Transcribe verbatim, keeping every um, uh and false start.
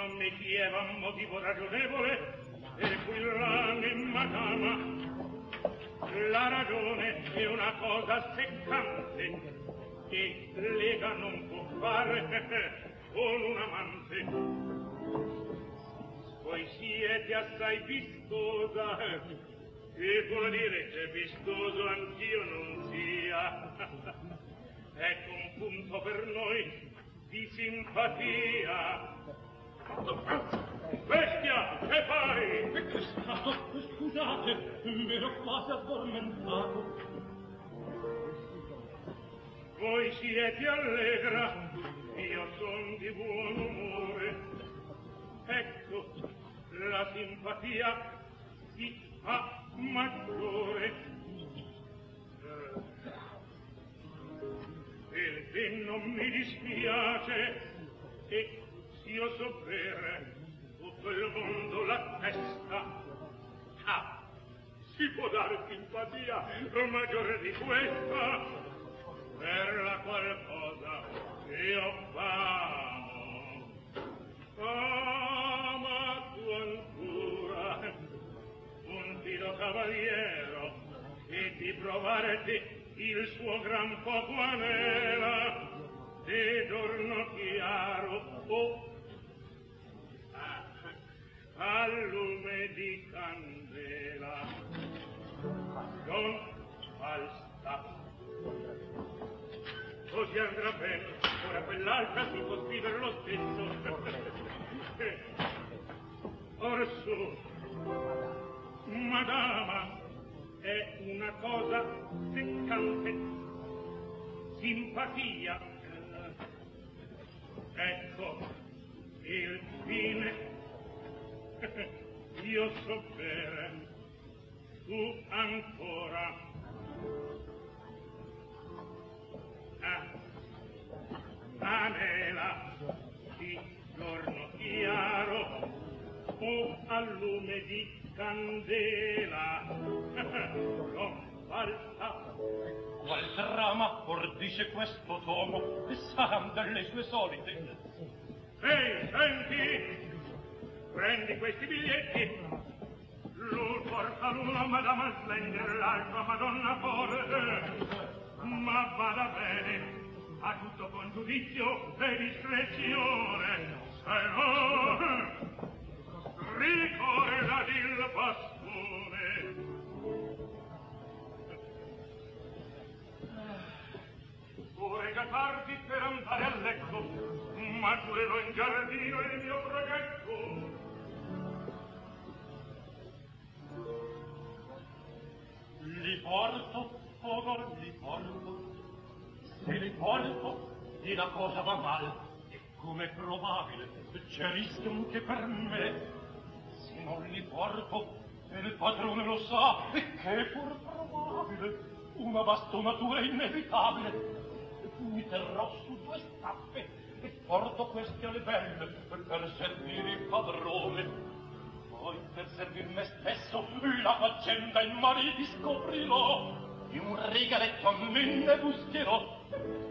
non mi chieva motivo ragionevole, e qui rame madama. La ragione è una cosa seccante, e lega non può fare con un amante. Voi siete assai vistosa, e vuol dire che vistoso anch'io non sia. Ecco un punto per noi di simpatia. Bestia, che fai? Che è stato? Scusate, m'ero quasi addormentato. Voi siete allegra, io son di buon umore. Ecco, la simpatia si fa maggiore. Il che non mi dispiace, e s'io so bere tutto il mondo la testa. Ah, si può dare simpatia maggiore di questa, per la qualcosa io famo. Fama tu ancora un fido cavaliero, e di provarti il suo gran fuoco anela di giorno chiaro o ah, a lume di candela non falsa. Così andrà bene, ora quell'altra si può scrivere lo stesso. Orsù, madama, è una cosa seccante, simpatia. Ecco il fine. Io so bere, tu ancora. Ah, anela di giorno chiaro o a lume di candela. Non falsa. Qual trama or dice questo tomo? Saran delle sue solite. Ehi, senti! Prendi questi biglietti. L'un porta l'una madama a splendere, l'altra madonna forte. Ma vada bene, a tutto con giudizio e discrezione. Se no, ricorda il bastone. Ora tardi per andare a letto, ma giurerò in giardino il mio progetto. Li porto, ora li porto. Se li porto, di la cosa va mal. E come è probabile, c'è rischio anche per me. Se non li porto, e il padrone lo sa, e che è pur probabile, una bastonatura inevitabile. Mi terrò su due staffe e porto queste alle belle per servire il padrone. Poi per servir me stesso la faccenda in mari scoprirò e un regaletto a me ne buscherò.